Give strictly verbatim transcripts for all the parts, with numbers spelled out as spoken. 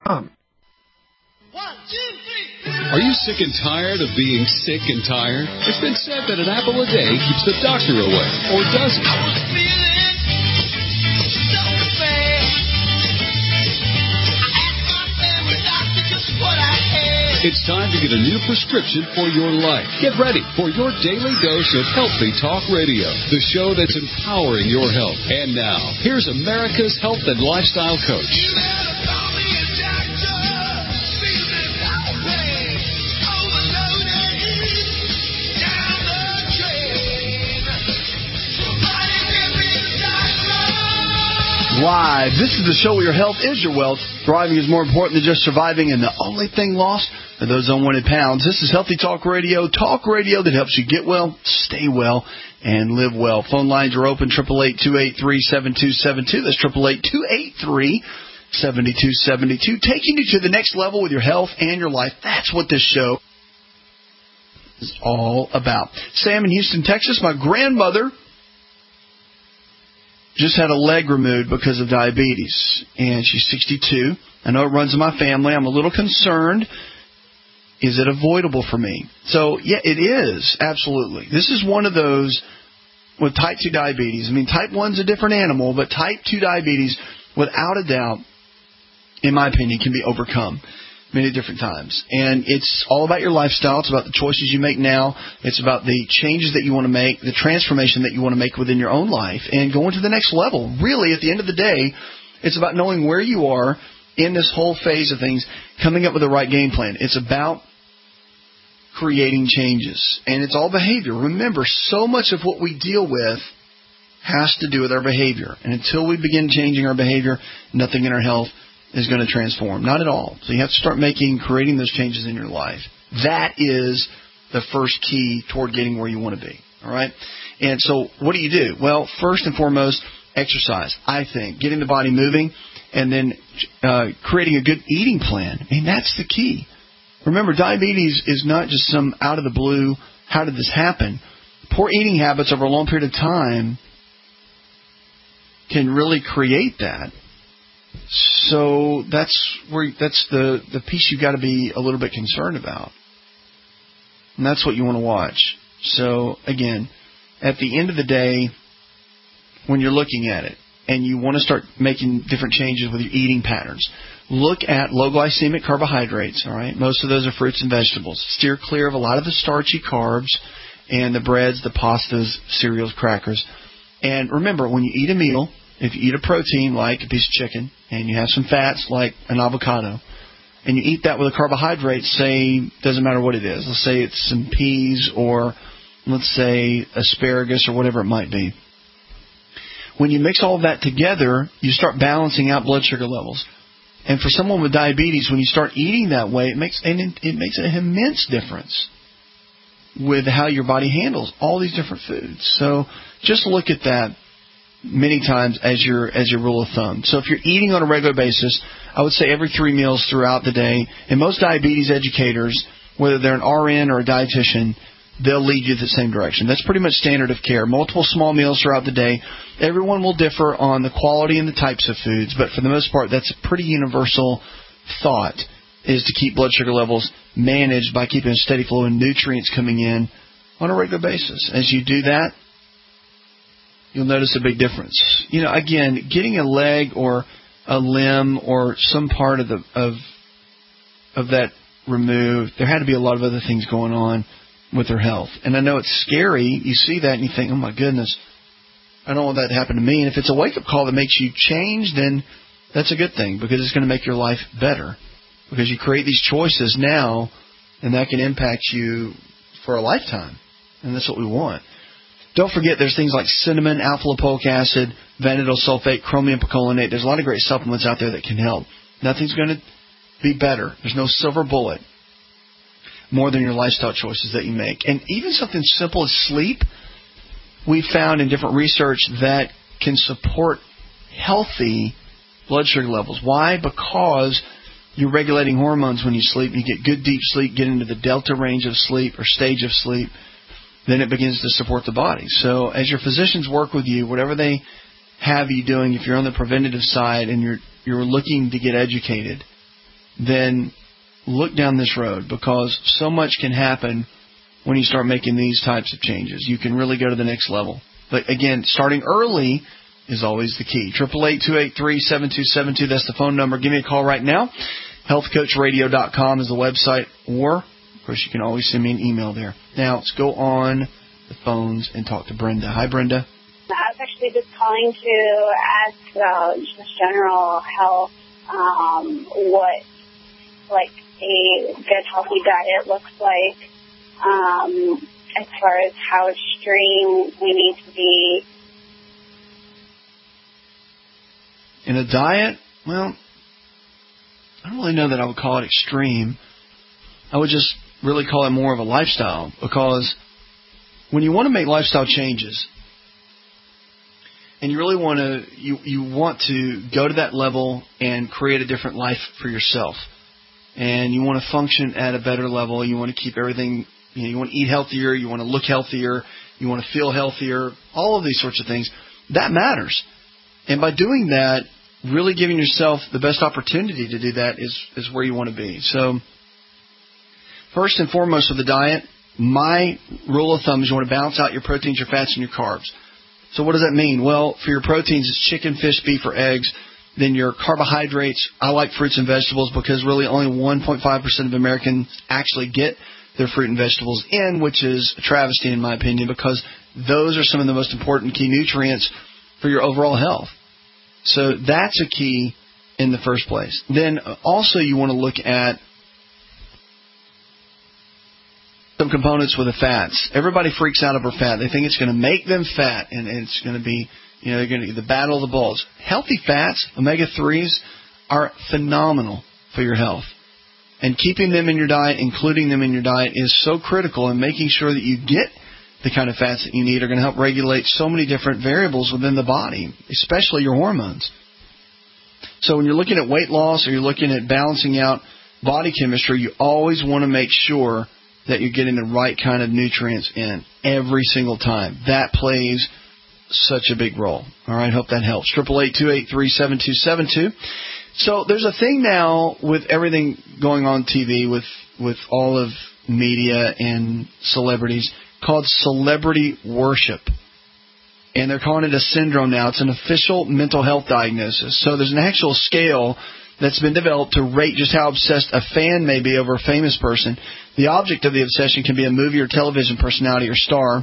com. Are you sick and tired of being sick and tired? It's been said that an apple a day keeps the doctor away, or does it? It's time to get a new prescription for your life. Get ready for your daily dose of Healthy Talk Radio, the show that's empowering your health. And now, here's America's health and lifestyle coach. Live. This is the show where your health is your wealth. Thriving is more important than just surviving, and the only thing lost are those unwanted pounds. This is Healthy Talk Radio, talk radio that helps you get well, stay well, and live well. Phone lines are open, eight eight eight, two eight three, seven two seven two. That's eight eight eight, two eight three, seven two seven two. Taking you to the next level with your health and your life. That's what this show is all about. Sam in Houston, Texas. My grandmother just had a leg removed because of diabetes, and she's sixty-two. I know it runs in my family. I'm a little concerned. Is it avoidable for me? So, yeah, it is, absolutely. This is one of those with type two diabetes. I mean, type one's a different animal, but type two diabetes, without a doubt, in my opinion, can be overcome many different times. And it's all about your lifestyle. It's about the choices you make now. It's about the changes that you want to make, the transformation that you want to make within your own life, and going to the next level. Really, at the end of the day, it's about knowing where you are in this whole phase of things, coming up with the right game plan. It's about creating changes. And it's all behavior. Remember, so much of what we deal with has to do with our behavior. And until we begin changing our behavior, nothing in our health is going to transform. Not at all. So you have to start making, creating those changes in your life. That is the first key toward getting where you want to be. All right? And so what do you do? Well, first and foremost, exercise, I think. Getting the body moving and then uh, creating a good eating plan. I mean, that's the key. Remember, diabetes is not just some out of the blue, how did this happen? Poor eating habits over a long period of time can really create that. So that's where that's the, the piece you've got to be a little bit concerned about. And that's what you want to watch. So, again, at the end of the day, when you're looking at it and you want to start making different changes with your eating patterns, look at low glycemic carbohydrates, all right? Most of those are fruits and vegetables. Steer clear of a lot of the starchy carbs and the breads, the pastas, cereals, crackers. And remember, when you eat a meal, if you eat a protein like a piece of chicken and you have some fats like an avocado, and you eat that with a carbohydrate, say, doesn't matter what it is. Let's say it's some peas or let's say asparagus or whatever it might be. When you mix all of that together, you start balancing out blood sugar levels. And for someone with diabetes, when you start eating that way, it makes and it, it makes an immense difference with how your body handles all these different foods. So just look at that many times as your as your rule of thumb. So if you're eating on a regular basis, I would say every three meals throughout the day. And most diabetes educators, whether they're an R N or a dietitian, they'll lead you the same direction. That's pretty much standard of care. Multiple small meals throughout the day. Everyone will differ on the quality and the types of foods, but for the most part, that's a pretty universal thought, is to keep blood sugar levels managed by keeping a steady flow of nutrients coming in on a regular basis. As you do that, you'll notice a big difference. You know, again, getting a leg or a limb or some part of the of of that removed, there had to be a lot of other things going on with their health. And I know it's scary. You see that and you think, oh, my goodness, I don't want that to happen to me. And if it's a wake-up call that makes you change, then that's a good thing because it's going to make your life better because you create these choices now, and that can impact you for a lifetime. And that's what we want. Don't forget there's things like cinnamon, alpha-lipoic acid, vanadyl sulfate, chromium picolinate. There's a lot of great supplements out there that can help. Nothing's going to be better. There's no silver bullet more than your lifestyle choices that you make. And even something simple as sleep, we found in different research that can support healthy blood sugar levels. Why? Because you're regulating hormones when you sleep. You get good deep sleep, get into the delta range of sleep or stage of sleep. Then it begins to support the body. So as your physicians work with you, whatever they have you doing, if you're on the preventative side and you're you're looking to get educated, then look down this road, because so much can happen when you start making these types of changes. You can really go to the next level. But again, starting early is always the key. eight eight eight, two eight three, seven two seven two. That's the phone number. Give me a call right now. health coach radio dot com is the website. Or, of course, you can always send me an email there. Now, let's go on the phones and talk to Brenda. Hi, Brenda. I was actually just calling to ask about just general health, um, what, like, a good, healthy diet looks like, um, as far as how extreme we need to be. In a diet, well, I don't really know that I would call it extreme. I would just really call it more of a lifestyle, because when you want to make lifestyle changes and you really want to, you, you want to go to that level and create a different life for yourself, and you want to function at a better level, you want to keep everything, you know, you want to eat healthier, you want to look healthier, you want to feel healthier, all of these sorts of things, that matters. And by doing that, really giving yourself the best opportunity to do that is, is where you want to be. So, first and foremost with the diet, my rule of thumb is you want to balance out your proteins, your fats, and your carbs. So what does that mean? Well, for your proteins, it's chicken, fish, beef, or eggs. Then your carbohydrates, I like fruits and vegetables, because really only one point five percent of Americans actually get their fruit and vegetables in, which is a travesty in my opinion, because those are some of the most important key nutrients for your overall health. So that's a key in the first place. Then also you want to look at some components with the fats. Everybody freaks out over fat. They think it's going to make them fat, and it's going to be, you know, they're going to the battle of the bulls. Healthy fats, omega threes, are phenomenal for your health. And keeping them in your diet, including them in your diet, is so critical, and making sure that you get the kind of fats that you need are going to help regulate so many different variables within the body, especially your hormones. So when you're looking at weight loss or you're looking at balancing out body chemistry, you always want to make sure that you're getting the right kind of nutrients in every single time. That plays such a big role. All right, hope that helps. eight eight eight, two eight three, seven two seven two. So there's a thing now with everything going on T V, with, with all of media and celebrities, called celebrity worship. And they're calling it a syndrome now. It's an official mental health diagnosis. So there's an actual scale that's been developed to rate just how obsessed a fan may be over a famous person. The object of the obsession can be a movie or television personality or star,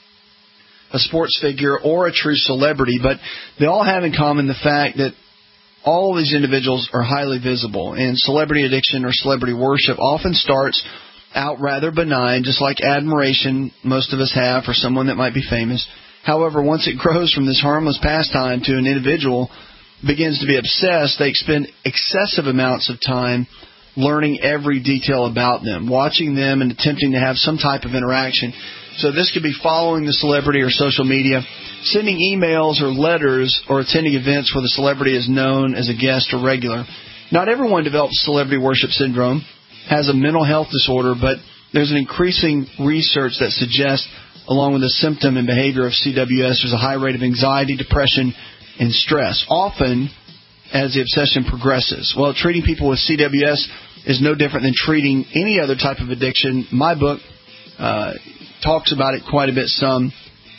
a sports figure, or a true celebrity, but they all have in common the fact that all of these individuals are highly visible. And celebrity addiction or celebrity worship often starts out rather benign, just like admiration most of us have for someone that might be famous. However, once it grows from this harmless pastime to an individual begins to be obsessed, they expend excessive amounts of time learning every detail about them, watching them, and attempting to have some type of interaction. So this could be following the celebrity or social media, sending emails or letters, or attending events where the celebrity is known as a guest or regular. Not everyone develops celebrity worship syndrome, has a mental health disorder, but there's an increasing research that suggests, along with the symptom and behavior of C W S, there's a high rate of anxiety, depression, and stress, often as the obsession progresses. Well, treating people with C W S is no different than treating any other type of addiction. My book uh, talks about it quite a bit some,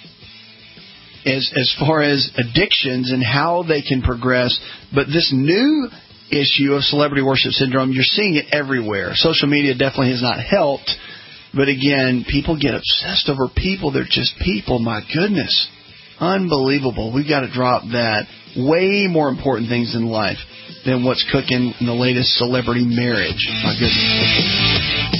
as, as far as addictions and how they can progress. But this new issue of celebrity worship syndrome, you're seeing it everywhere. Social media definitely has not helped. But again, people get obsessed over people. They're just people. My goodness. Unbelievable. We've got to drop that. Way more important things in life than what's cooking in the latest celebrity marriage. My goodness.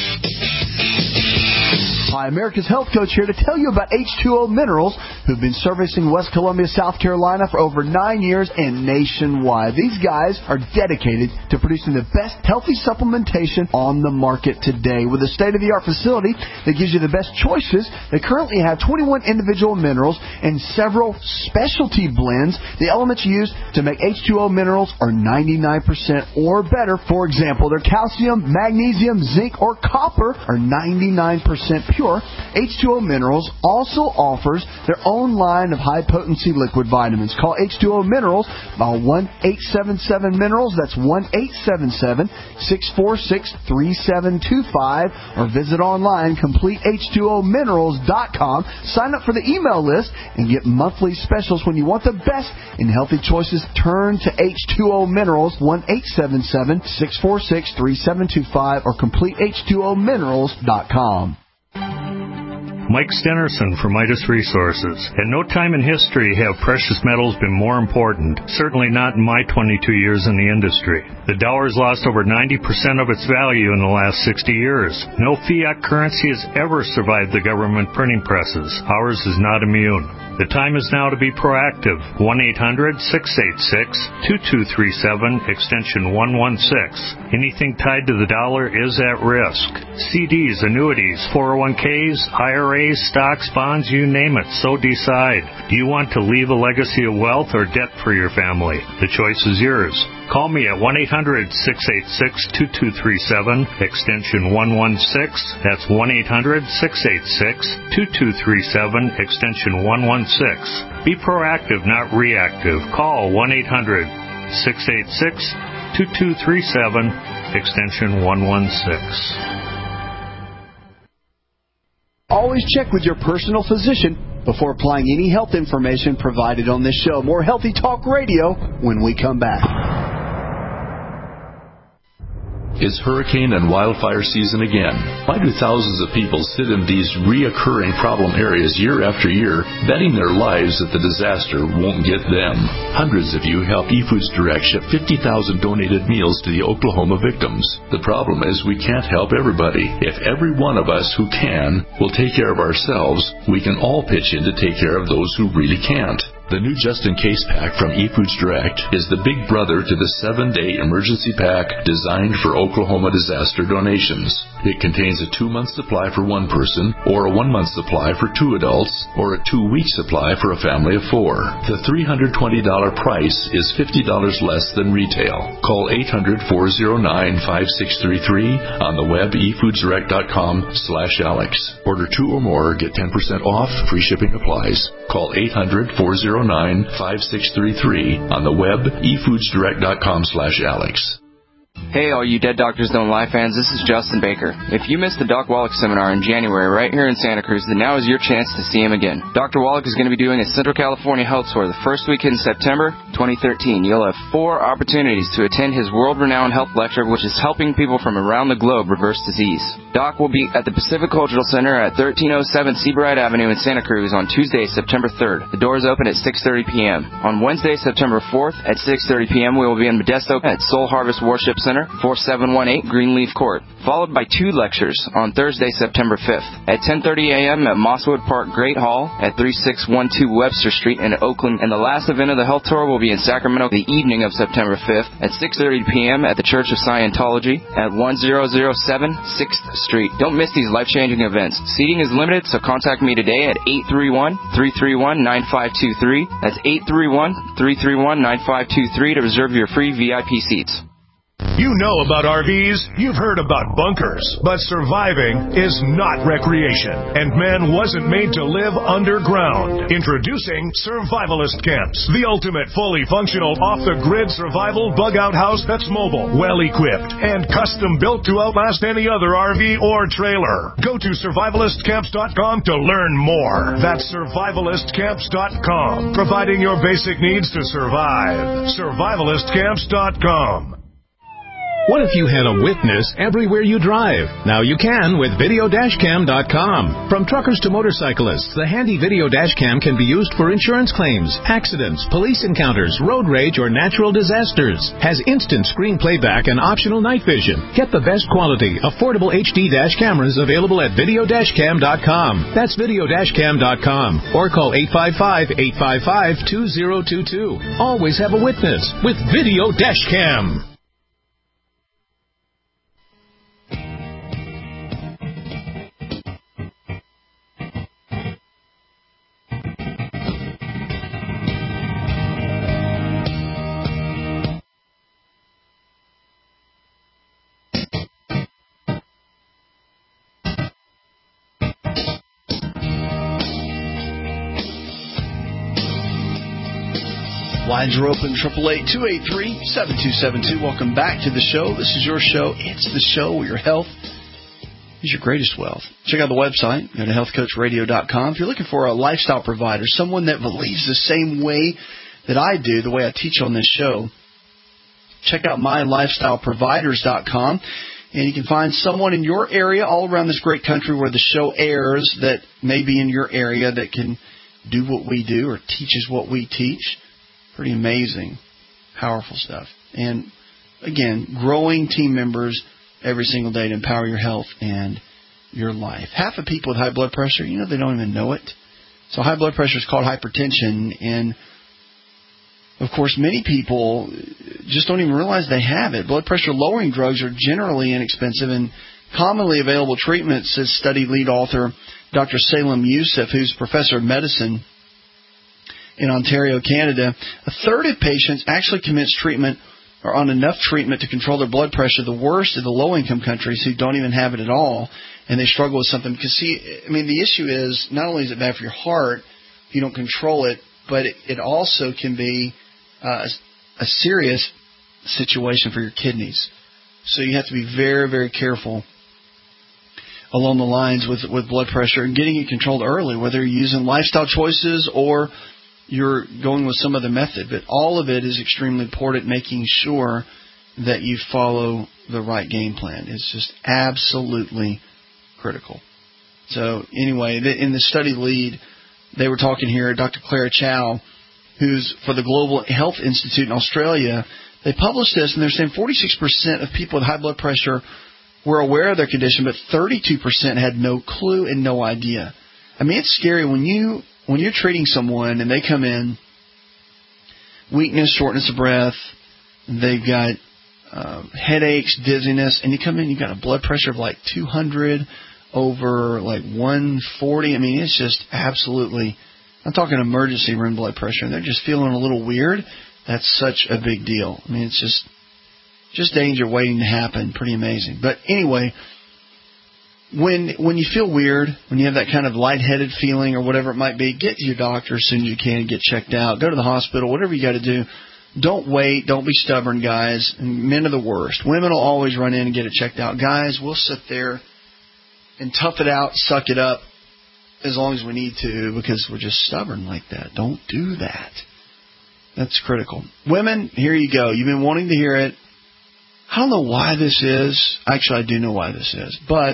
Hi, America's Health Coach here to tell you about H two O Minerals, who've been servicing West Columbia, South Carolina for over nine years and nationwide. These guys are dedicated to producing the best healthy supplementation on the market today. With a state-of-the-art facility that gives you the best choices, they currently have twenty-one individual minerals and several specialty blends. The elements used to make H two O Minerals are ninety-nine percent or better. For example, their calcium, magnesium, zinc, or copper are ninety-nine percent pure. H two O Minerals also offers their own own line of high-potency liquid vitamins. Call H two O Minerals by one eight seven seven Minerals. That's one eight seven seven, six four six, three seven two five. Or visit online, complete H two O Minerals dot com. Sign up for the email list and get monthly specials. When you want the best in healthy choices, turn to H two O Minerals, one eight seven seven, six four six, three seven two five, or complete H two O Minerals dot com. Mike Stenerson from Midas Resources. At no time in history have precious metals been more important, certainly not in my twenty-two years in the industry. The dollar has lost over ninety percent of its value in the last sixty years. No fiat currency has ever survived the government printing presses. Ours is not immune. The time is now to be proactive. one eight hundred, six eight six, two two three seven, extension one one six. Anything tied to the dollar is at risk. C Ds, annuities, four oh one Ks, I R As, stocks, bonds, you name it, so decide. Do you want to leave a legacy of wealth or debt for your family? The choice is yours. Call me at one eight hundred, six eight six, two two three seven, extension one one six. That's one eight hundred, six eight six, two two three seven, extension one one six. Be proactive, not reactive. Call one eight hundred, six eight six, two two three seven, extension one one six. Always check with your personal physician before applying any health information provided on this show. More Healthy Talk Radio when we come back. It's hurricane and wildfire season again. Why do thousands of people sit in these reoccurring problem areas year after year, betting their lives that the disaster won't get them? Hundreds of you help eFoods Direct ship fifty thousand donated meals to the Oklahoma victims. The problem is we can't help everybody. If every one of us who can will take care of ourselves, we can all pitch in to take care of those who really can't. The new Just In Case pack from eFoods Direct is the big brother to the seven-day emergency pack designed for Oklahoma disaster donations. It contains a two-month supply for one person, or a one-month supply for two adults, or a two-week supply for a family of four. The three hundred twenty dollars price is fifty dollars less than retail. Call eight hundred, four oh nine, five six three three on the web e foods direct dot com slash Alex. Order two or more, get ten percent off, free shipping applies. Call eight hundred, four oh nine, five six three three on the web e foods direct dot com slash Alex. Hey, all you Dead Doctors Don't Lie fans, this is Justin Baker. If you missed the Doc Wallach seminar in January right here in Santa Cruz, then now is your chance to see him again. Doctor Wallach is going to be doing a Central California health tour the first week in September twenty thirteen. You'll have four opportunities to attend his world-renowned health lecture, which is helping people from around the globe reverse disease. Doc will be at the Pacific Cultural Center at thirteen oh seven Seabright Avenue in Santa Cruz on Tuesday, September third. The doors open at six thirty p.m. On Wednesday, September fourth at six thirty p.m. we will be in Modesto at Soul Harvest Worship Center, forty-seven eighteen Greenleaf Court, followed by two lectures on Thursday, September fifth at ten thirty a.m. at Mosswood Park Great Hall at thirty-six twelve Webster Street in Oakland. And the last event of the health tour will be in Sacramento the evening of September fifth at six thirty p.m. at the Church of Scientology at one thousand seven sixth Street. Don't miss these life-changing events. Seating is limited, so contact me today at eight three one, three three one, nine five two three. That's eight three one, three three one, nine five two three to reserve your free V I P seats. You know about R Vs, you've heard about bunkers, but surviving is not recreation, and man wasn't made to live underground. Introducing Survivalist Camps, the ultimate fully functional off-the-grid survival bug-out house that's mobile, well-equipped, and custom-built to outlast any other R V or trailer. Go to survivalist camps dot com to learn more. That's survivalist camps dot com, providing your basic needs to survive. survivalist camps dot com. What if you had a witness everywhere you drive? Now you can with video dash cam dot com. From truckers to motorcyclists, the handy video dash cam can be used for insurance claims, accidents, police encounters, road rage, or natural disasters. Has instant screen playback and optional night vision. Get the best quality, affordable H D dash cameras available at video dash cam dot com. That's video dash cam dot com. Or call eight five five, eight five five, two zero two two. Always have a witness with Video Dash Cam. Lines are open, triple eight, two eight three, seven two seven two. Welcome back to the show. This is your show. It's the show where your health is your greatest wealth. Check out the website. Go to health coach radio dot com. If you're looking for a lifestyle provider, someone that believes the same way that I do, the way I teach on this show, check out my lifestyle providers dot com. And you can find someone in your area all around this great country where the show airs that may be in your area that can do what we do or teaches what we teach. Pretty amazing, powerful stuff. And, again, growing team members every single day to empower your health and your life. Half of people with high blood pressure, you know, they don't even know it. So high blood pressure is called hypertension, and of course, many people just don't even realize they have it. Blood pressure lowering drugs are generally inexpensive, and commonly available treatments, says study lead author Doctor Salem Youssef, who's professor of medicine in Ontario, Canada. A third of patients actually commence treatment or on enough treatment to control their blood pressure. The worst are the low-income countries who don't even have it at all, and they struggle with something. Because, see, I mean, the issue is not only is it bad for your heart if you don't control it, but it, it also can be uh, a serious situation for your kidneys. So you have to be very, very careful along the lines with, with blood pressure and getting it controlled early, whether you're using lifestyle choices or you're going with some other method. But all of it is extremely important, making sure that you follow the right game plan. It's just absolutely critical. So anyway, in the study lead, they were talking here, Doctor Clara Chow, who's for the Global Health Institute in Australia. They published this, and they're saying forty-six percent of people with high blood pressure were aware of their condition, but thirty-two percent had no clue and no idea. I mean, it's scary when you when you're treating someone and they come in, weakness, shortness of breath, they've got uh, headaches, dizziness, and you come in, you've got a blood pressure of like two hundred over like one forty. I mean, it's just absolutely, I'm talking emergency room blood pressure, and they're just feeling a little weird. That's such a big deal. I mean, it's just just danger waiting to happen. Pretty amazing. But anyway, when when you feel weird, when you have that kind of lightheaded feeling or whatever it might be, get to your doctor as soon as you can, get checked out, go to the hospital, whatever you got to do. Don't wait. Don't be stubborn, guys. Men are the worst. Women will always run in and get it checked out. Guys, we'll sit there and tough it out, suck it up as long as we need to because we're just stubborn like that. Don't do that. That's critical. Women, here you go. You've been wanting to hear it. I don't know why this is. Actually, I do know why this is. But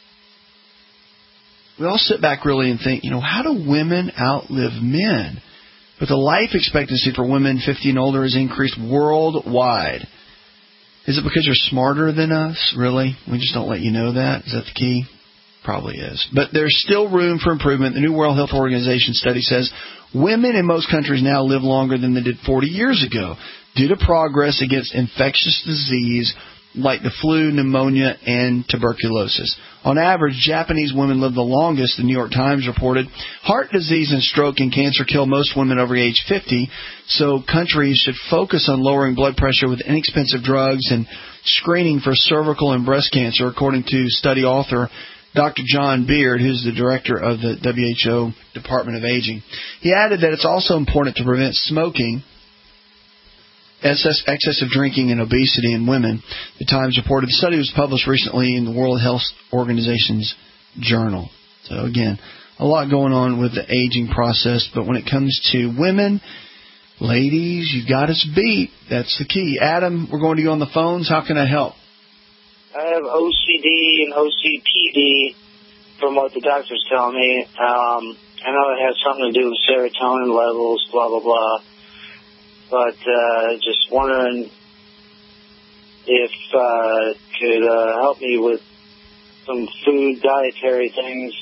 we all sit back really and think, you know, how do women outlive men? But the life expectancy for women fifty and older has increased worldwide. Is it because you're smarter than us? Really? We just don't let you know that? Is that the key? Probably is. But there's still room for improvement. The new World Health Organization study says women in most countries now live longer than they did forty years ago due to progress against infectious disease like the flu, pneumonia, and tuberculosis. On average, Japanese women live the longest, the New York Times reported. Heart disease and stroke and cancer kill most women over age fifty, so countries should focus on lowering blood pressure with inexpensive drugs and screening for cervical and breast cancer, according to study author Doctor John Beard, who's the director of the W H O Department of Aging. He added that it's also important to prevent smoking, excessive drinking, and obesity in women. The Times reported the study was published recently in the World Health Organization's journal. So again, a lot going on with the aging process, but when it comes to women, ladies, you got us beat. That's the key. Adam, we're going to you on the phones. How can I help? I have O C D and O C P D from what the doctor's telling me. Um, I know it has something to do with serotonin levels, blah, blah, blah. But uh, just wondering if uh, could uh, help me with some food, dietary things.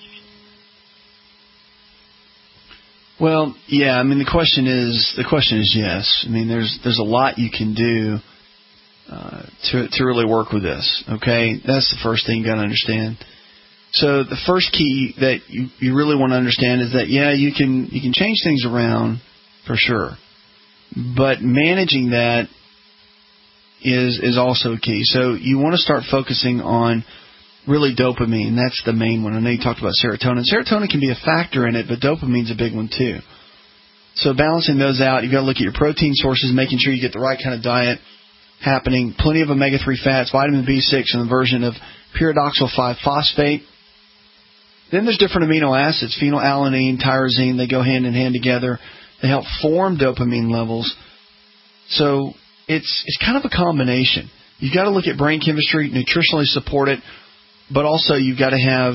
Well, yeah. I mean, the question is the question is yes. I mean, there's there's a lot you can do uh, to to really work with this. Okay, that's the first thing you got to understand. So the first key that you, you really want to understand is that yeah, you can you can change things around for sure. But managing that is is also key. So you want to start focusing on really dopamine. That's the main one. I know you talked about serotonin. Serotonin can be a factor in it, but dopamine's a big one too. So balancing those out, you've got to look at your protein sources, making sure you get the right kind of diet happening. Plenty of omega three fats, vitamin B six, and the version of pyridoxal five phosphate. Then there's different amino acids, phenylalanine, tyrosine. They go hand in hand together. They help form dopamine levels. So it's it's kind of a combination. You've got to look at brain chemistry, nutritionally support it, but also you've got to have,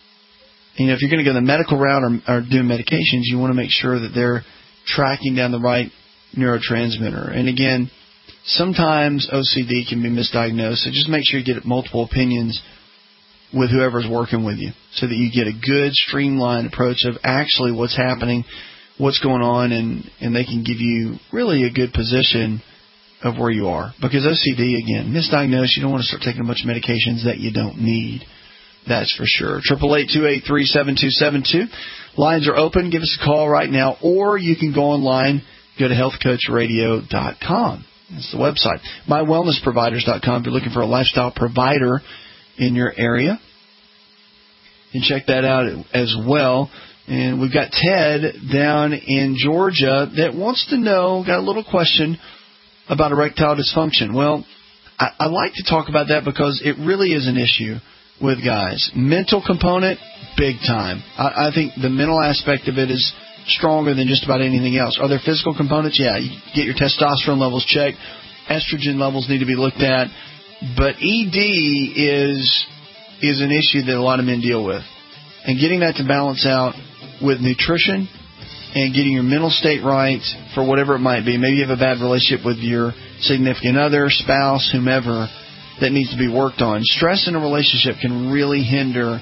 you know, if you're going to go the medical route or, or do medications, you want to make sure that they're tracking down the right neurotransmitter. And again, sometimes O C D can be misdiagnosed, so just make sure you get multiple opinions with whoever's working with you so that you get a good, streamlined approach of actually what's happening, what's going on, and, and they can give you really a good position of where you are. Because O C D, again, misdiagnosed, you don't want to start taking a bunch of medications that you don't need. That's for sure. eight eight eight, two eight three, seven two seven two. Lines are open. Give us a call right now, or you can go online, go to health coach radio dot com. That's the website. my wellness providers dot com if you're looking for a lifestyle provider in your area. You can check that out as well. And we've got Ted down in Georgia that wants to know, got a little question about erectile dysfunction. Well, I, I like to talk about that because it really is an issue with guys. Mental component, big time. I, I think the mental aspect of it is stronger than just about anything else. Are there physical components? Yeah, you get your testosterone levels checked. Estrogen levels need to be looked at. But E D is is an issue that a lot of men deal with. And getting that to balance out with nutrition and getting your mental state right for whatever it might be. Maybe you have a bad relationship with your significant other, spouse, whomever, that needs to be worked on. Stress in a relationship can really hinder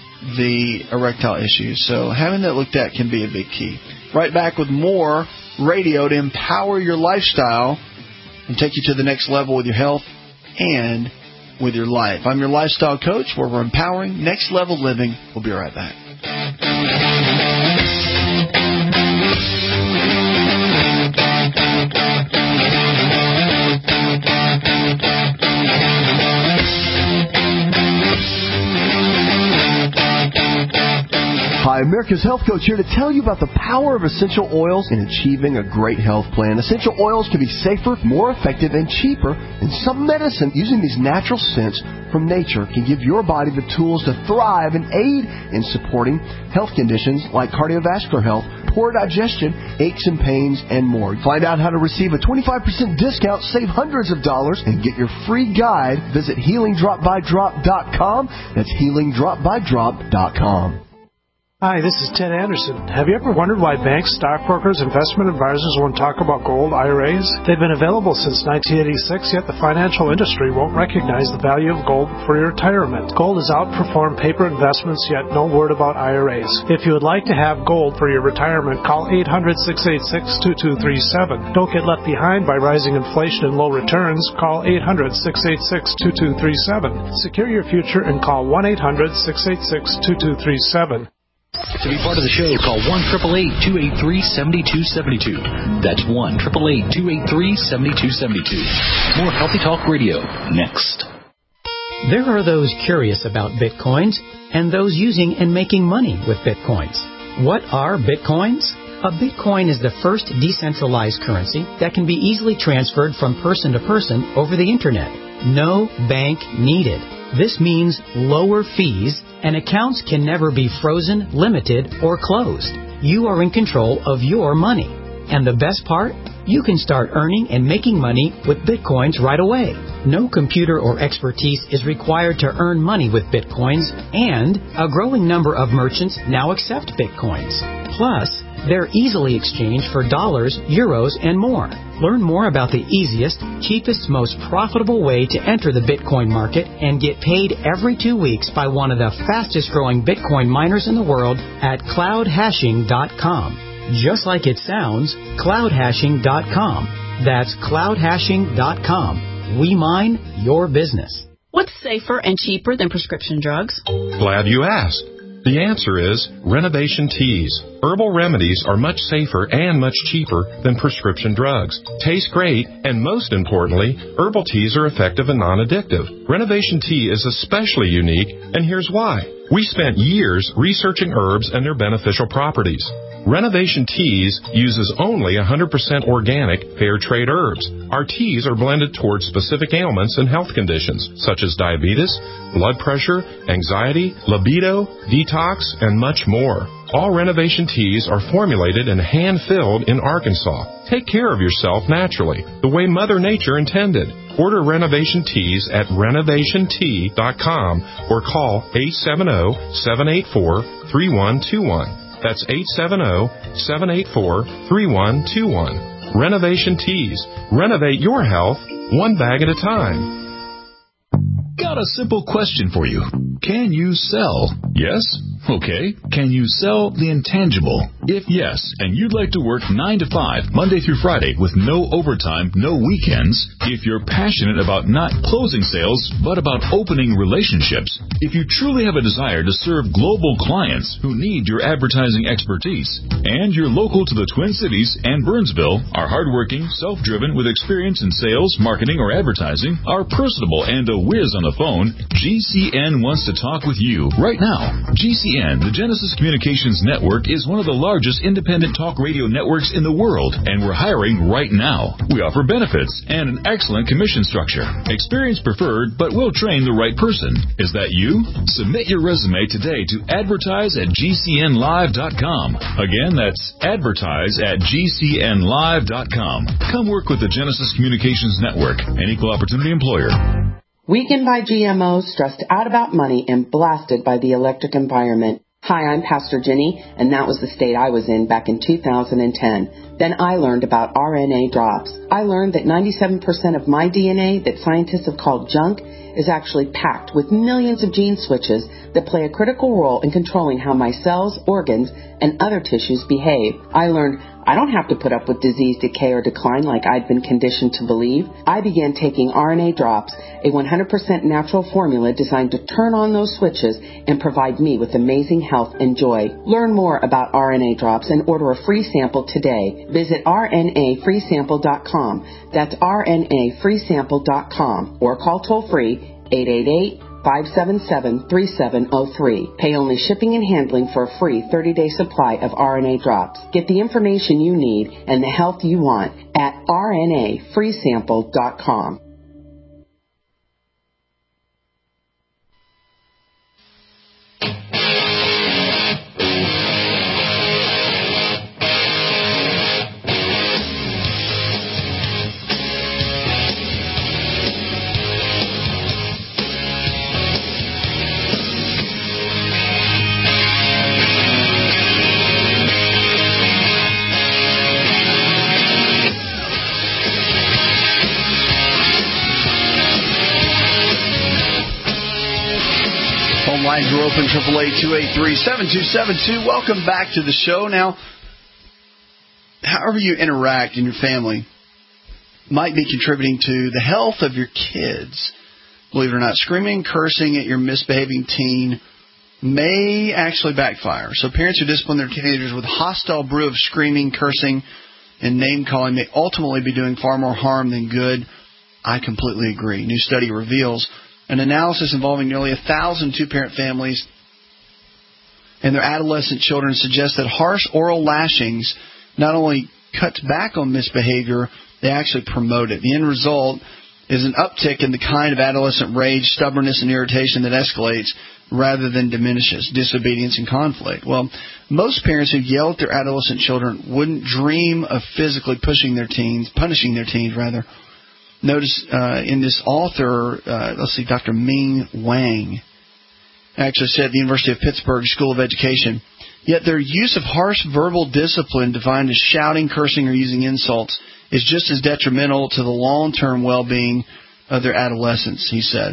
the erectile issues. So having that looked at can be a big key. Right back with more radio to empower your lifestyle and take you to the next level with your health and with your life. I'm your lifestyle coach, where we're empowering next level living. We'll be right back. Hi, America's Health Coach here to tell you about the power of essential oils in achieving a great health plan. Essential oils can be safer, more effective, and cheaper than some medicine. Using these natural scents from nature can give your body the tools to thrive and aid in supporting health conditions like cardiovascular health, poor digestion, aches and pains, and more. Find out how to receive a twenty-five percent discount, save hundreds of dollars, and get your free guide. Visit healing drop by drop dot com. That's healing drop by drop dot com. Hi, this is Ted Anderson. Have you ever wondered why banks, stockbrokers, investment advisors won't talk about gold I R As? They've been available since nineteen eighty-six, yet the financial industry won't recognize the value of gold for your retirement. Gold has outperformed paper investments, yet no word about I R As. If you would like to have gold for your retirement, call eight hundred, six eight six, two two three seven. Don't get left behind by rising inflation and low returns. Call eight hundred, six eight six, two two three seven. Secure your future and call one eight hundred, six eight six, two two three seven. To be part of the show, call one eight eight eight, two eight three, seven two seven two. That's one eight eight eight, two eight three, seven two seven two. More Healthy Talk Radio next. There are those curious about Bitcoins and those using and making money with Bitcoins. What are Bitcoins? A Bitcoin is the first decentralized currency that can be easily transferred from person to person over the Internet. No bank needed. This means lower fees, and accounts can never be frozen, limited, or closed. You are in control of your money. And the best part? You can start earning and making money with Bitcoins right away. No computer or expertise is required to earn money with Bitcoins, and a growing number of merchants now accept Bitcoins. Plus, they're easily exchanged for dollars, euros, and more. Learn more about the easiest, cheapest, most profitable way to enter the Bitcoin market and get paid every two weeks by one of the fastest growing Bitcoin miners in the world at cloud hashing dot com. Just like it sounds, cloud hashing dot com. That's cloud hashing dot com. We mine your business. What's safer and cheaper than prescription drugs? Glad you asked. The answer is Renovation Teas. Herbal remedies are much safer and much cheaper than prescription drugs. Taste great, and most importantly, herbal teas are effective and non-addictive. Renovation Tea is especially unique, and here's why. We spent years researching herbs and their beneficial properties. Renovation Teas uses only one hundred percent organic, fair trade herbs. Our teas are blended towards specific ailments and health conditions, such as diabetes, blood pressure, anxiety, libido, detox, and much more. All Renovation Teas are formulated and hand-filled in Arkansas. Take care of yourself naturally, the way Mother Nature intended. Order Renovation Teas at renovation tea dot com or call eight seven zero, seven eight four, three one two one. That's eight seven zero, seven eight four, three one two one. Renovation Teas. Renovate your health one bag at a time. Got a simple question for you. Can you sell? Yes? Okay. Can you sell the intangible? If yes, and you'd like to work nine to five, Monday through Friday, with no overtime, no weekends, if you're passionate about not closing sales, but about opening relationships, if you truly have a desire to serve global clients who need your advertising expertise, and you're local to the Twin Cities and Burnsville, are hardworking, self-driven, with experience in sales, marketing, or advertising, are personable, and a whiz on the phone, G C N wants to talk with you right now. G C N, the Genesis Communications Network, is one of the largest independent talk radio networks in the world, and we're hiring right now. We offer benefits and an excellent commission structure. Experience preferred, but we'll train the right person. Is that you? Submit your resume today to advertise at G C N live dot com. Again, that's advertise at G C N live dot com. Come work with the Genesis Communications Network, an equal opportunity employer. Weakened by G M Os, stressed out about money, and blasted by the electric environment. Hi, I'm Pastor Jenny, and that was the state I was in back in two thousand ten. Then I learned about R N A drops. I learned that ninety-seven percent of my D N A that scientists have called junk is actually packed with millions of gene switches that play a critical role in controlling how my cells, organs, and other tissues behave. I learned I don't have to put up with disease, decay, or decline like I'd been conditioned to believe. I began taking R N A drops, a one hundred percent natural formula designed to turn on those switches and provide me with amazing health and joy. Learn more about R N A drops and order a free sample today. Visit R N A free sample dot com. That's R N A free sample dot com or call toll free eight eight eight, five seven seven, three seven zero three. Pay only shipping and handling for a free thirty-day supply of R N A drops. Get the information you need and the health you want at R N A free sample dot com. Lines are open, triple eight, two eight three, seven two seven two. Welcome back to the show. Now, however you interact in your family might be contributing to the health of your kids. Believe it or not, screaming, cursing at your misbehaving teen may actually backfire. So parents who discipline their teenagers with a hostile brew of screaming, cursing, and name-calling may ultimately be doing far more harm than good. I completely agree. New study reveals an analysis involving nearly one thousand two-parent families and their adolescent children suggests that harsh oral lashings not only cuts back on misbehavior, they actually promote it. The end result is an uptick in the kind of adolescent rage, stubbornness, and irritation that escalates rather than diminishes, disobedience and conflict. Well, most parents who yell at their adolescent children wouldn't dream of physically pushing their teens, punishing their teens, rather. Notice uh, in this author, uh, let's see, Doctor Ming Wang, actually said at the University of Pittsburgh School of Education, yet their use of harsh verbal discipline defined as shouting, cursing, or using insults is just as detrimental to the long-term well-being of their adolescents, he said.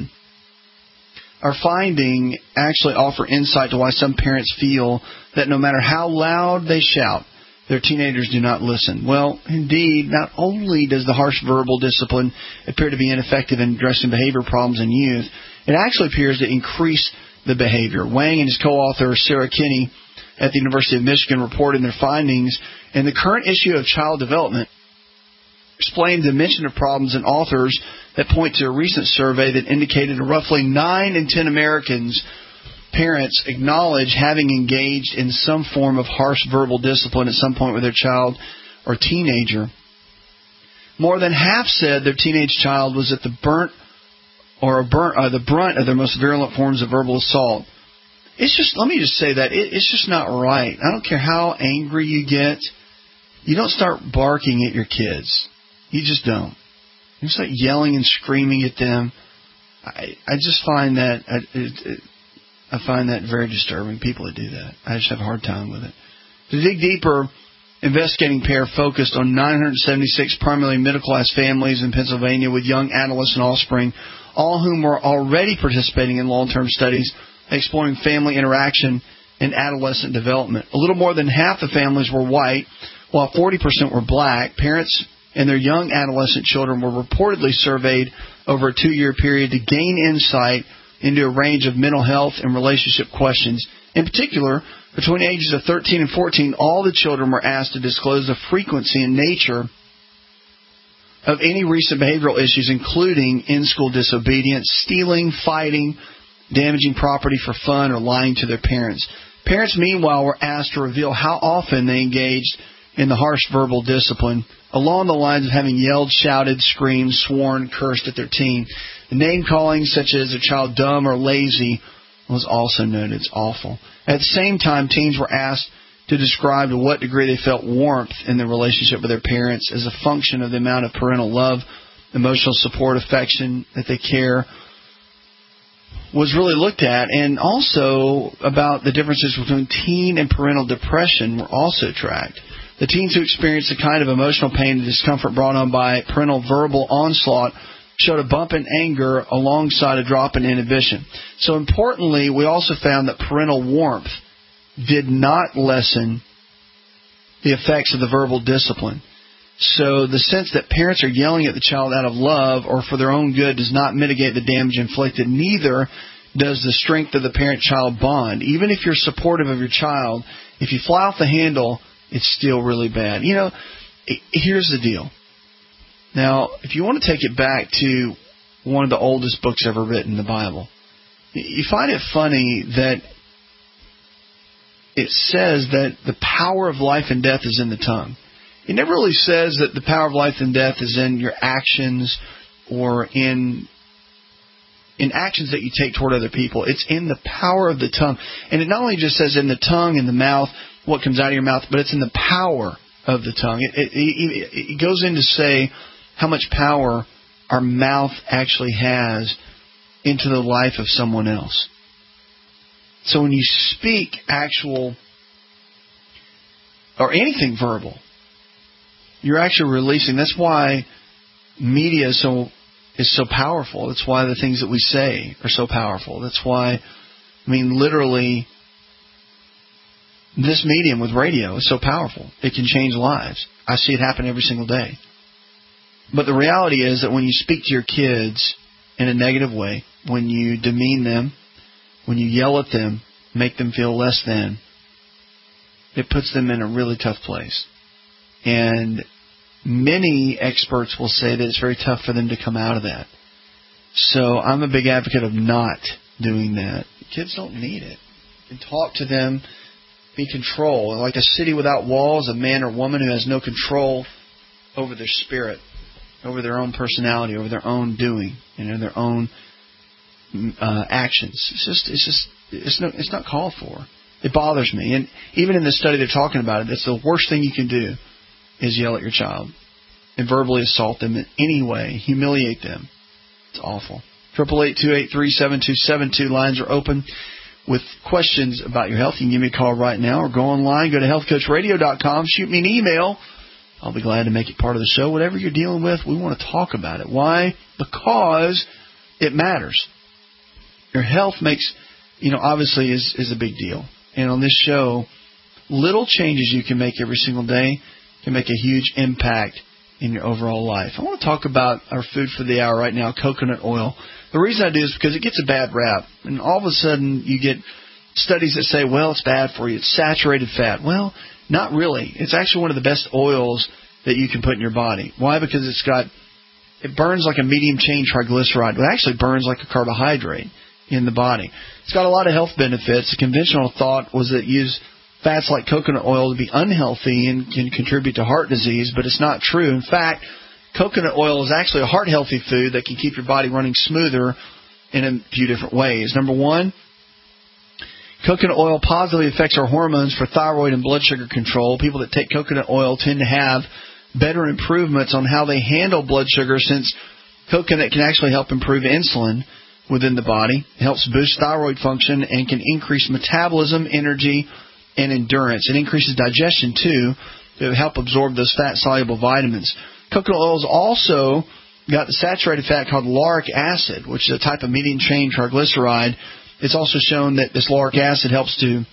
Our finding actually offer insight to why some parents feel that no matter how loud they shout, their teenagers do not listen. Well, indeed, not only does the harsh verbal discipline appear to be ineffective in addressing behavior problems in youth, it actually appears to increase the behavior. Wang and his co-author, Sarah Kinney, at the University of Michigan, reported their findings in the current issue of Child Development, explained the mention of problems in authors that point to a recent survey that indicated roughly nine in ten Americans parents acknowledge having engaged in some form of harsh verbal discipline at some point with their child or teenager. More than half said their teenage child was at the burnt or a burnt, uh, the brunt of their most virulent forms of verbal assault. It's just, let me just say that, it, it's just not right. I don't care how angry you get. You don't start barking at your kids. You just don't. You start yelling and screaming at them. I, I just find that, I, it, it, I find that very disturbing, people that do that. I just have a hard time with it. To dig deeper, investigating pair focused on nine hundred seventy-six primarily middle-class families in Pennsylvania with young adolescent offspring, all whom were already participating in long-term studies exploring family interaction and adolescent development. A little more than half the families were white, while forty percent were black. Parents and their young adolescent children were reportedly surveyed over a two-year period to gain insight into a range of mental health and relationship questions. In particular, between the ages of thirteen and fourteen, all the children were asked to disclose the frequency and nature of any recent behavioral issues, including in-school disobedience, stealing, fighting, damaging property for fun, or lying to their parents. Parents, meanwhile, were asked to reveal how often they engaged in the harsh verbal discipline, along the lines of having yelled, shouted, screamed, sworn, cursed at their teen. The name-calling, such as a child dumb or lazy, was also noted. It's awful. At the same time, teens were asked to describe to what degree they felt warmth in their relationship with their parents as a function of the amount of parental love, emotional support, affection, that they care, was really looked at. And also about the differences between teen and parental depression were also tracked. The teens who experienced the kind of emotional pain and discomfort brought on by parental verbal onslaught showed a bump in anger alongside a drop in inhibition. So importantly, we also found that parental warmth did not lessen the effects of the verbal discipline. So the sense that parents are yelling at the child out of love or for their own good does not mitigate the damage inflicted. Neither does the strength of the parent-child bond. Even if you're supportive of your child, if you fly off the handle, it's still really bad. You know, here's the deal. Now, if you want to take it back to one of the oldest books ever written, the Bible, you find it funny that it says that the power of life and death is in the tongue. It never really says that the power of life and death is in your actions or in in actions that you take toward other people. It's in the power of the tongue. And it not only just says in the tongue, in the mouth, what comes out of your mouth, but it's in the power of the tongue. It, it, it, it goes in to say how much power our mouth actually has into the life of someone else. So when you speak actual or anything verbal, you're actually releasing. That's why media is so is so powerful. That's why the things that we say are so powerful. That's why, I mean, literally, this medium with radio is so powerful. It can change lives. I see it happen every single day. But the reality is that when you speak to your kids in a negative way, when you demean them, when you yell at them, make them feel less than, it puts them in a really tough place. And many experts will say that it's very tough for them to come out of that. So I'm a big advocate of not doing that. Kids don't need it. You can talk to them, be control. Like a city without walls, a man or woman who has no control over their spirit, over their own personality, over their own doing, you know, their own uh, actions. It's just, it's just, it's no, it's not called for. It bothers me. And even in the study they're talking about it, it's the worst thing you can do is yell at your child and verbally assault them in any way, humiliate them. It's awful. Triple eight two eight three seven two seven two lines are open with questions about your health. You can give me a call right now or go online, go to health coach radio dot com, shoot me an email. I'll be glad to make it part of the show. Whatever you're dealing with, we want to talk about it. Why? Because it matters. Your health makes, you know, obviously is, is a big deal. And on this show, little changes you can make every single day can make a huge impact in your overall life. I want to talk about our food for the hour right now, coconut oil. The reason I do is because it gets a bad rap. And all of a sudden you get studies that say, well, it's bad for you. It's saturated fat. Well, not really. It's actually one of the best oils that you can put in your body. Why? Because it's got, it burns like a medium chain triglyceride. It actually burns like a carbohydrate. in the body. It's got a lot of health benefits. The conventional thought was that use fats like coconut oil to be unhealthy and can contribute to heart disease, but it's not true. In fact, coconut oil is actually a heart-healthy food that can keep your body running smoother in a few different ways. Number one, coconut oil positively affects our hormones for thyroid and blood sugar control. People that take coconut oil tend to have better improvements on how they handle blood sugar, since coconut can actually help improve insulin within the body. It helps boost thyroid function and can increase metabolism, energy, and endurance. It increases digestion, too, to help absorb those fat-soluble vitamins. Coconut oil has also got the saturated fat called lauric acid, which is a type of medium-chain triglyceride. It's also shown that this lauric acid helps to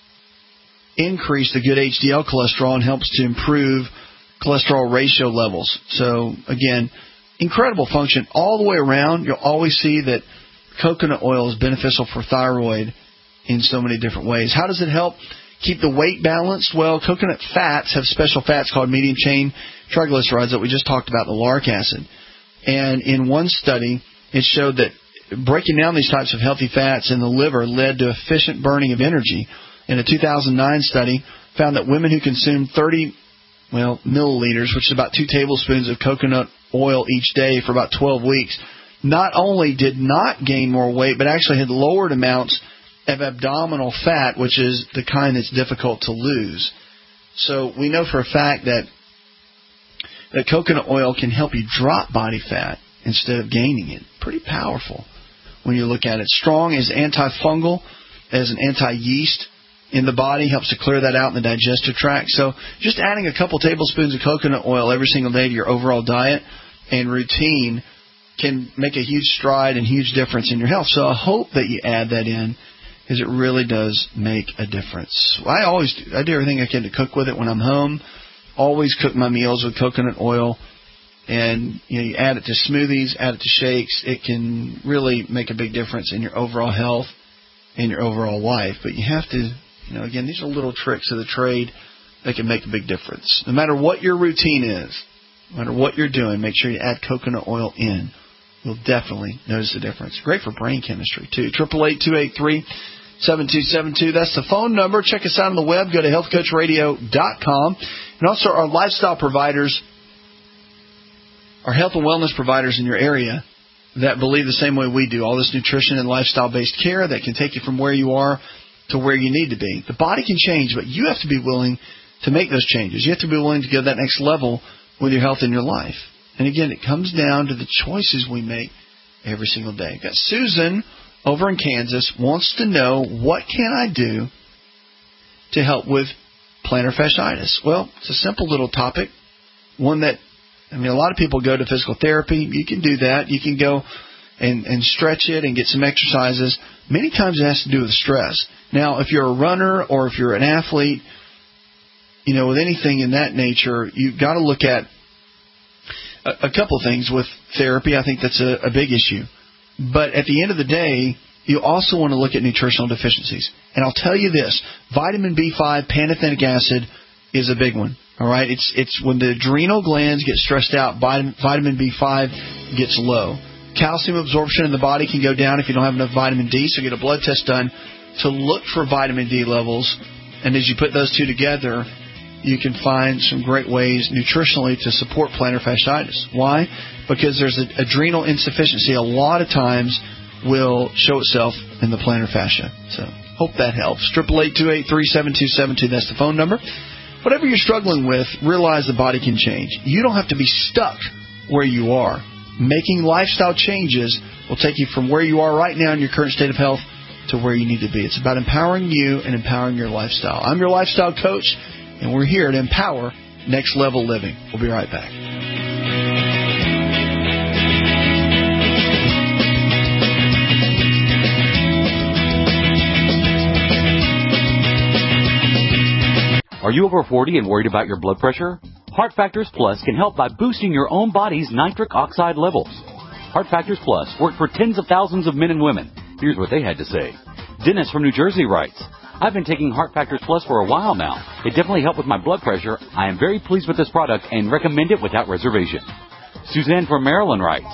increase the good H D L cholesterol and helps to improve cholesterol ratio levels. So, again, incredible function all the way around. You'll always see that coconut oil is beneficial for thyroid in so many different ways. How does it help keep the weight balanced? Well, coconut fats have special fats called medium-chain triglycerides that we just talked about, the lauric acid. And in one study, it showed that breaking down these types of healthy fats in the liver led to efficient burning of energy. In a two thousand nine study, found that women who consumed thirty, well, milliliters, which is about two tablespoons of coconut oil each day for about twelve weeks, not only did not gain more weight, but actually had lowered amounts of abdominal fat, which is the kind that's difficult to lose. So we know for a fact that that coconut oil can help you drop body fat instead of gaining it. Pretty powerful when you look at it. Strong as antifungal, as an anti-yeast in the body, helps to clear that out in the digestive tract. So just adding a couple tablespoons of coconut oil every single day to your overall diet and routine can make a huge stride and huge difference in your health. So I hope that you add that in, because it really does make a difference. I always do. I do everything I can to cook with it when I'm home. Always cook my meals with coconut oil. And you know, you add it to smoothies, add it to shakes. It can really make a big difference in your overall health and your overall life. But you have to, you know, again, these are little tricks of the trade that can make a big difference. No matter what your routine is, no matter what you're doing, make sure you add coconut oil in. You'll definitely notice the difference. Great for brain chemistry, too. eight eight eight, two eight three, seven two seven two. That's the phone number. Check us out on the web. Go to health coach radio dot com. And also our lifestyle providers, our health and wellness providers in your area that believe the same way we do. All this nutrition and lifestyle-based care that can take you from where you are to where you need to be. The body can change, but you have to be willing to make those changes. You have to be willing to go to that next level with your health and your life. And again, it comes down to the choices we make every single day. Got Susan over in Kansas wants to know, what can I do to help with plantar fasciitis? Well, it's a simple little topic, one that, I mean, a lot of people go to physical therapy. You can do that. You can go and, and stretch it and get some exercises. Many times it has to do with stress. Now, if you're a runner or if you're an athlete, you know, with anything in that nature, you've got to look at a, a couple of things with therapy. I think that's a, a big issue. But at the end of the day, you also want to look at nutritional deficiencies. And I'll tell you this, vitamin B five, pantothenic acid is a big one. All right, it's it's when the adrenal glands get stressed out, vitamin, vitamin B five gets low. Calcium absorption in the body can go down if you don't have enough vitamin D, so get a blood test done to look for vitamin D levels. And as you put those two together, you can find some great ways nutritionally to support plantar fasciitis. Why? Because there's an adrenal insufficiency a lot of times will show itself in the plantar fascia. So hope that helps. eight eight eight, two eight three, seven two seven two, that's the phone number. Whatever you're struggling with, realize the body can change. You don't have to be stuck where you are. Making lifestyle changes will take you from where you are right now in your current state of health to where you need to be. It's about empowering you and empowering your lifestyle. I'm your lifestyle coach, and we're here to empower next level living. We'll be right back. Are you over forty and worried about your blood pressure? Heart Factors Plus can help by boosting your own body's nitric oxide levels. Heart Factors Plus worked for tens of thousands of men and women. Here's what they had to say. Dennis from New Jersey writes, I've been taking Heart Factors Plus for a while now. It definitely helped with my blood pressure. I am very pleased with this product and recommend it without reservation. Suzanne from Maryland writes,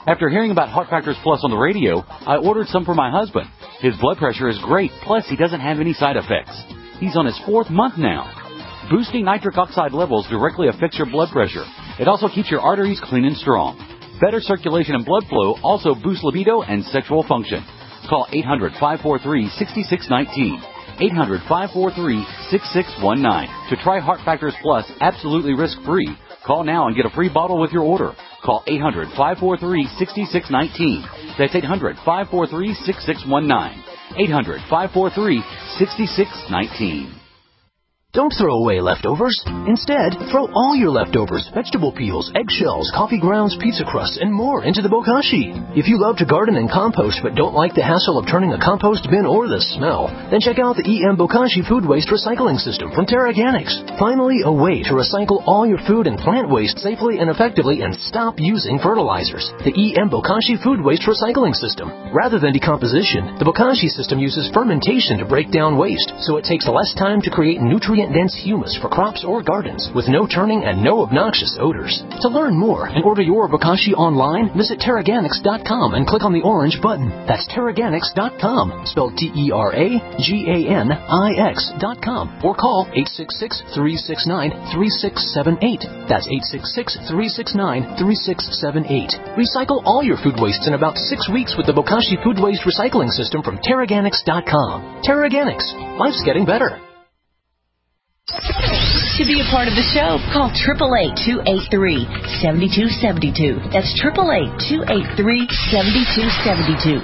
After hearing about Heart Factors Plus on the radio, I ordered some for my husband. His blood pressure is great, plus he doesn't have any side effects. He's on his fourth month now. Boosting nitric oxide levels directly affects your blood pressure. It also keeps your arteries clean and strong. Better circulation and blood flow also boosts libido and sexual function. Call eight hundred, five four three, six six one nine. eight hundred, five four three, six six one nine. To try Heart Factors Plus absolutely risk-free, call now and get a free bottle with your order. Call eight hundred, five four three, six six one nine. That's eight hundred, five four three, six six one nine. eight hundred, five four three, six six one nine. Don't throw away leftovers. Instead, throw all your leftovers, vegetable peels, eggshells, coffee grounds, pizza crusts, and more into the bokashi. If you love to garden and compost but don't like the hassle of turning a compost bin or the smell, then check out the E M Bokashi Food Waste Recycling System from Terraganics. Finally, a way to recycle all your food and plant waste safely and effectively and stop using fertilizers. The E M Bokashi Food Waste Recycling System. Rather than decomposition, the Bokashi system uses fermentation to break down waste, so it takes less time to create nutrient dense humus for crops or gardens with no turning and no obnoxious odors. To learn more and order your Bokashi online, visit Terraganics dot com and click on the orange button. That's Terraganics dot com, spelled T E R A G A N I X dot com, or call eight six six, three six nine, three six seven eight. That's eight six six, three six nine, three six seven eight. Recycle all your food wastes in about six weeks with the Bokashi Food Waste Recycling System from Terraganics dot com. Terraganics. Life's getting better. To be a part of the show, call eight eight eight, two eight three, seven two seven two. That's eight eight eight, two eight three, seven two seven two.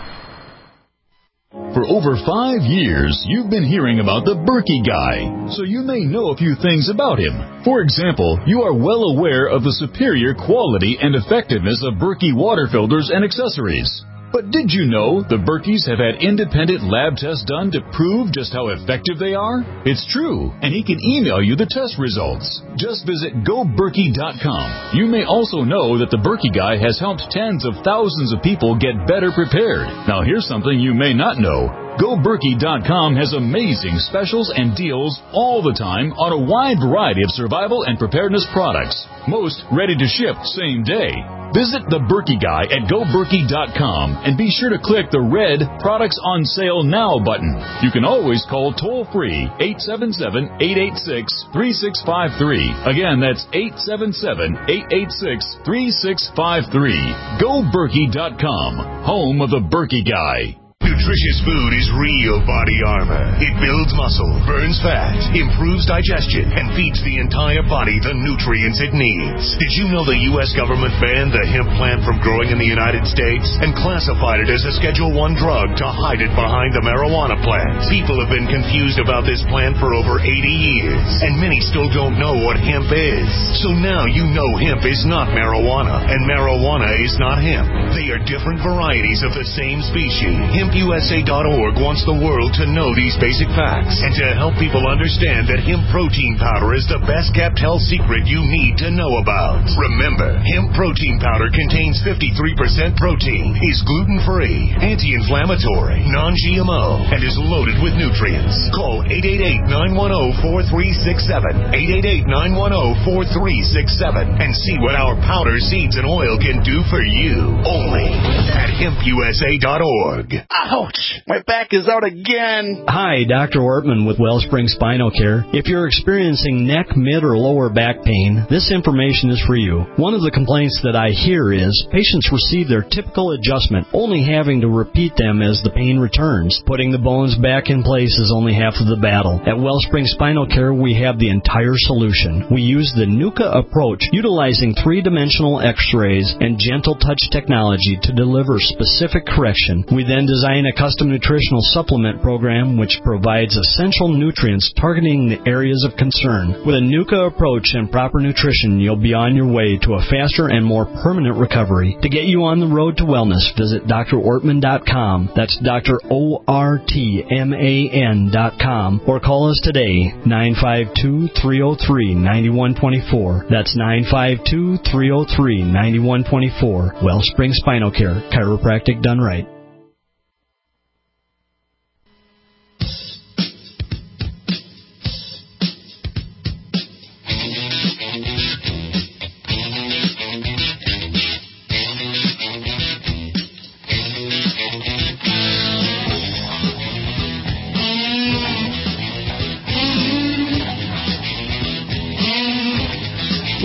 For over five years, you've been hearing about the Berkey Guy, so you may know a few things about him. For example, you are well aware of the superior quality and effectiveness of Berkey water filters and accessories. But did you know the Berkeys have had independent lab tests done to prove just how effective they are? It's true, and he can email you the test results. Just visit go berkey dot com. You may also know that the Berkey Guy has helped tens of thousands of people get better prepared. Now here's something you may not know. go berkey dot com has amazing specials and deals all the time on a wide variety of survival and preparedness products. Most ready to ship same day. Visit the Berkey Guy at go berkey dot com and be sure to click the red Products on Sale Now button. You can always call toll-free eight seven seven, eight eight six, three six five three. Again, that's eight seven seven, eight eight six, three six five three. go berkey dot com, home of the Berkey Guy. Nutritious food is real body armor. It builds muscle, burns fat, improves digestion, and feeds the entire body the nutrients it needs. Did you know the U S government banned the hemp plant from growing in the United States and classified it as a Schedule one drug to hide it behind the marijuana plant? People have been confused about this plant for over eighty years, and many still don't know what hemp is. So now you know hemp is not marijuana, and marijuana is not hemp. They are different varieties of the same species. Hemp U S A dot org wants the world to know these basic facts and to help people understand that hemp protein powder is the best kept health secret you need to know about. Remember, hemp protein powder contains fifty-three percent protein, is gluten-free, anti-inflammatory, non-G M O, and is loaded with nutrients. Call eight eight eight, nine one zero, four three six seven, eight eight eight, nine one zero, four three six seven, and see what our powder, seeds, and oil can do for you. Only at hemp U S A dot org. Ouch! My back is out again. Hi, Doctor Ortman with Wellspring Spinal Care. If you're experiencing neck, mid, or lower back pain, this information is for you. One of the complaints that I hear is patients receive their typical adjustment, only having to repeat them as the pain returns. Putting the bones back in place is only half of the battle. At Wellspring Spinal Care, we have the entire solution. We use the NUCA approach, utilizing three-dimensional x-rays and gentle touch technology to deliver specific correction. We then design a custom nutritional supplement program which provides essential nutrients targeting the areas of concern. With a NUCA approach and proper nutrition, you'll be on your way to a faster and more permanent recovery. To get you on the road to wellness, visit D R ortman dot com. That's Doctor O R T M A N dot com. Or call us today, nine five two, three zero three, nine one two four. That's nine five two, three zero three, nine one two four. Wellspring Spinal Care, chiropractic done right.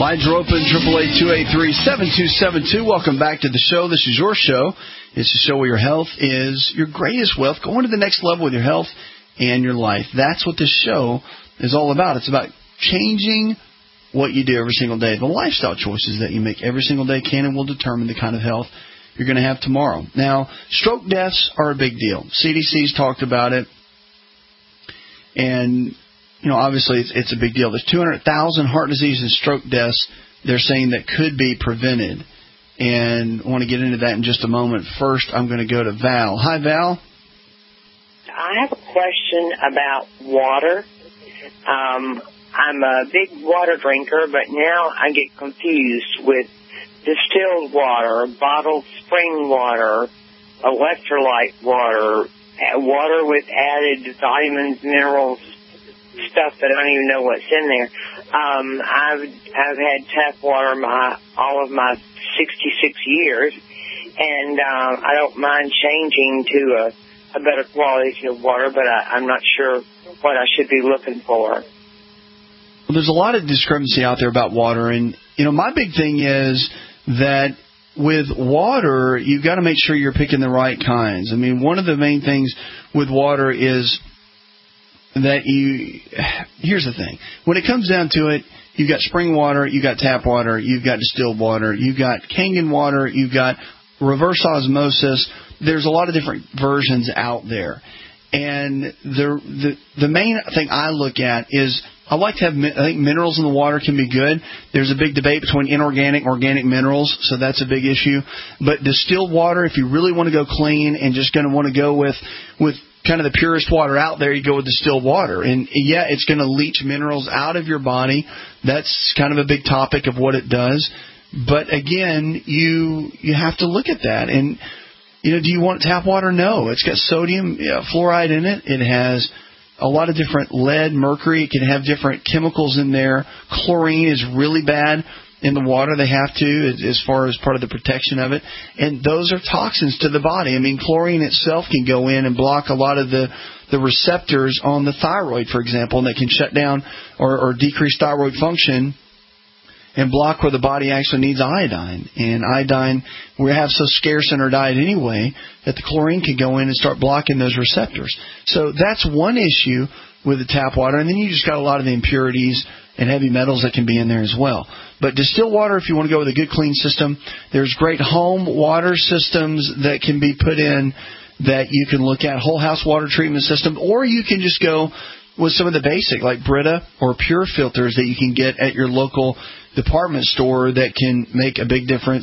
Lines are open, triple eight two eight three seven two seven two. Welcome back to the show. This is your show. It's a show where your health is your greatest wealth. Going to the next level with your health and your life. That's what this show is all about. It's about changing what you do every single day. The lifestyle choices that you make every single day can and will determine the kind of health you're going to have tomorrow. Now, stroke deaths are a big deal. C D C's talked about it. And, you know, obviously it's, it's a big deal. There's two hundred thousand heart disease and stroke deaths they're saying that could be prevented. And I want to get into that in just a moment. First, I'm going to go to Val. Hi, Val. I have a question about water. Um, I'm a big water drinker, but now I get confused with distilled water, bottled spring water, electrolyte water, water with added vitamins, minerals, stuff that I don't even know what's in there. Um, I've I've had tap water my all of my sixty-six years, and um, I don't mind changing to a, a better quality of water, but I, I'm not sure what I should be looking for. Well, there's a lot of discrepancy out there about water, and you know my big thing is that with water, you've got to make sure you're picking the right kinds. I mean, one of the main things with water is that you, here's the thing. When it comes down to it, you've got spring water, you've got tap water, you've got distilled water, you've got Kangen water, you've got reverse osmosis. There's a lot of different versions out there. And the the, the main thing I look at is I like to have, I think minerals in the water can be good. There's a big debate between inorganic and organic minerals, so that's a big issue. But distilled water, if you really want to go clean and just going to want to go with, with kind of the purest water out there, you go with distilled water. And yeah, it's going to leach minerals out of your body. That's kind of a big topic of what it does. But again, you, you have to look at that. And, you know, do you want tap water? No. It's got sodium yeah, fluoride in it. It has a lot of different lead, mercury. It can have different chemicals in there. Chlorine is really bad in the water. They have to, as far as part of the protection of it. And those are toxins to the body. I mean, chlorine itself can go in and block a lot of the, the receptors on the thyroid, for example, and they can shut down or, or decrease thyroid function and block where the body actually needs iodine. And iodine, we have so scarce in our diet anyway that the chlorine can go in and start blocking those receptors. So that's one issue with the tap water. And then you just got a lot of the impurities and heavy metals that can be in there as well. But distilled water, if you want to go with a good clean system, there's great home water systems that can be put in that you can look at, whole house water treatment system, or you can just go with some of the basic like Brita or Pure filters that you can get at your local department store that can make a big difference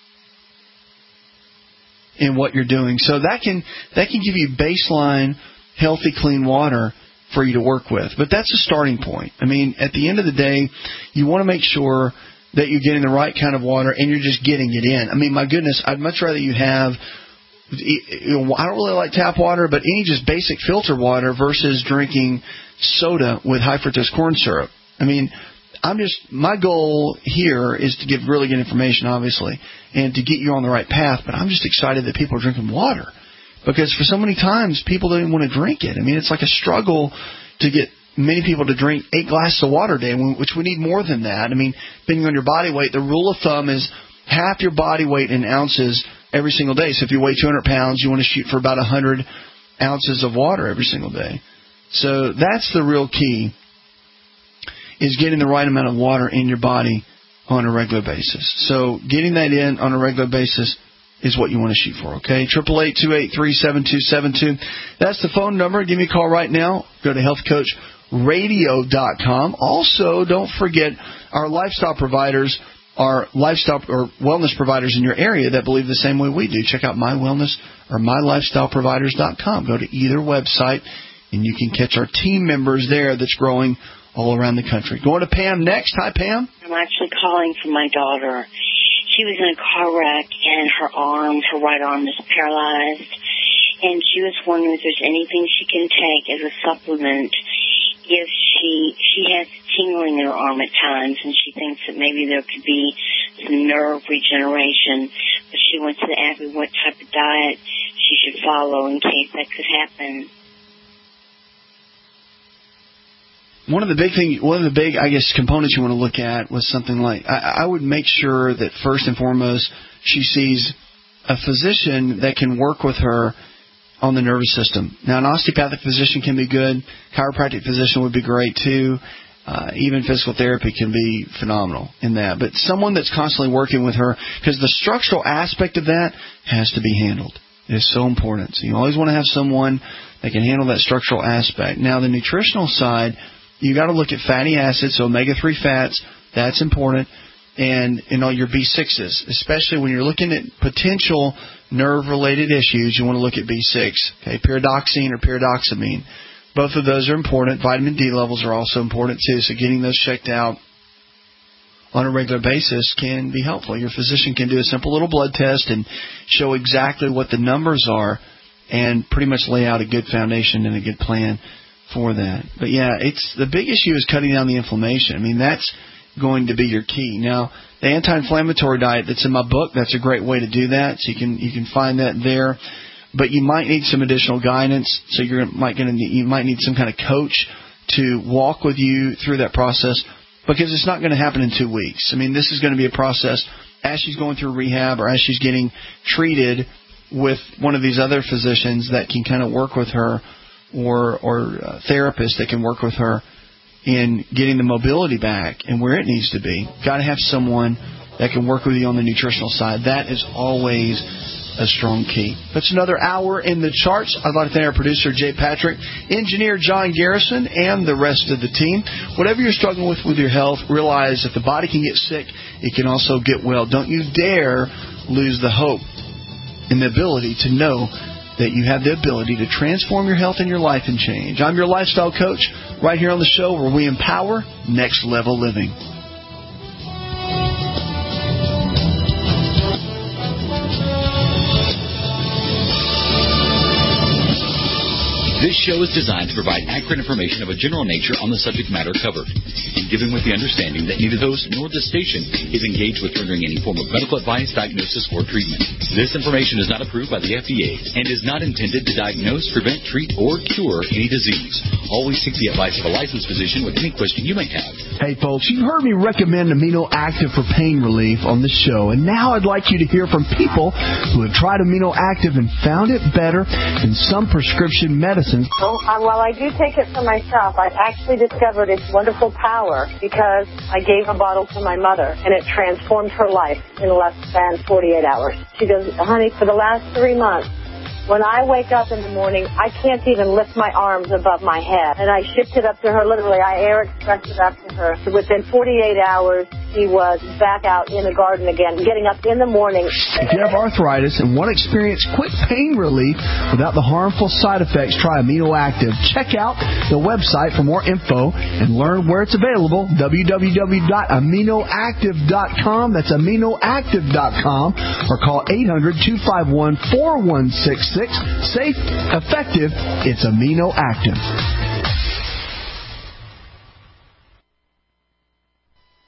in what you're doing. So that can that can give you baseline healthy clean water for you to work with. But that's a starting point. I mean, at the end of the day, you want to make sure that you're getting the right kind of water and you're just getting it in. I mean, my goodness, I'd much rather you have, I don't really like tap water, but any just basic filter water versus drinking soda with high fructose corn syrup. I mean, I'm just, my goal here is to give really good information, obviously, and to get you on the right path, but I'm just excited that people are drinking water. Because for so many times, people don't even want to drink it. I mean, it's like a struggle to get many people to drink eight glasses of water a day, which we need more than that. I mean, depending on your body weight, the rule of thumb is half your body weight in ounces every single day. So if you weigh two hundred pounds, you want to shoot for about one hundred ounces of water every single day. So that's the real key, is getting the right amount of water in your body on a regular basis. So getting that in on a regular basis is what you want to shoot for, okay? eight eight eight, two eight three, seven two seven two. That's the phone number. Give me a call right now. Go to health coach radio dot com. Also, don't forget our lifestyle providers, our lifestyle or wellness providers in your area that believe the same way we do. Check out My Wellness or my lifestyle providers dot com. Go to either website, and you can catch our team members there that's growing all around the country. Going to Pam next. Hi, Pam. I'm actually calling for my daughter. She was in a car wreck, and her arm, her right arm is paralyzed, and she was wondering if there's anything she can take as a supplement if she she has tingling in her arm at times, and she thinks that maybe there could be some nerve regeneration. But she wants to ask me what type of diet she should follow in case that could happen. one of the big thing, one of the big, I guess, components you want to look at was something like, I, I would make sure that first and foremost she sees a physician that can work with her on the nervous system. Now, an osteopathic physician can be good. Chiropractic physician would be great too. Uh, even physical therapy can be phenomenal in that. But someone that's constantly working with her, because the structural aspect of that has to be handled. It is so important. So you always want to have someone that can handle that structural aspect. Now, the nutritional side, you got to look at fatty acids, so omega three fats. That's important. And, you know, your B sixes, especially when you're looking at potential nerve-related issues, you want to look at B six, okay, pyridoxine or pyridoxamine. Both of those are important. Vitamin D levels are also important, too, so getting those checked out on a regular basis can be helpful. Your physician can do a simple little blood test and show exactly what the numbers are and pretty much lay out a good foundation and a good plan for that. But, yeah, it's the big issue is cutting down the inflammation. I mean, that's going to be your key. Now, the anti-inflammatory diet that's in my book, that's a great way to do that. So you can you can find that there. But you might need some additional guidance. So you're might going to you might need some kind of coach to walk with you through that process, because it's not going to happen in two weeks. I mean, this is going to be a process as she's going through rehab or as she's getting treated with one of these other physicians that can kind of work with her, or or uh, therapists that can work with her in getting the mobility back and where it needs to be. Got to have someone that can work with you on the nutritional side. That is always a strong key. That's another hour in the charts. I'd like to thank our producer, Jay Patrick, engineer John Garrison, and the rest of the team. Whatever you're struggling with with your health, realize that the body can get sick. It can also get well. Don't you dare lose the hope and the ability to know that you have the ability to transform your health and your life and change. I'm your lifestyle coach right here on the show where we empower next level living. This show is designed to provide accurate information of a general nature on the subject matter covered, and given with the understanding that neither host nor this station is engaged with rendering any form of medical advice, diagnosis, or treatment. This information is not approved by the F D A and is not intended to diagnose, prevent, treat, or cure any disease. Always seek the advice of a licensed physician with any question you may have. Hey, folks, you've heard me recommend Amino Active for pain relief on the show, and now I'd like you to hear from people who have tried Amino Active and found it better than some prescription medicine. Well, uh, while I do take it for myself, I've actually discovered its wonderful power because I gave a bottle to my mother, and it transformed her life in less than forty-eight hours. She goes, honey, for the last three months, when I wake up in the morning, I can't even lift my arms above my head. And I shipped it up to her, literally, I air expressed it up to her. So within forty-eight hours, she was back out in the garden again, getting up in the morning. If you have arthritis and want to experience quick pain relief without the harmful side effects, try Amino Active. Check out the website for more info and learn where it's available, w w w dot amino active dot com. That's amino active dot com. Or call eight hundred, two five one, four one six six. Safe, effective, it's Amino Active.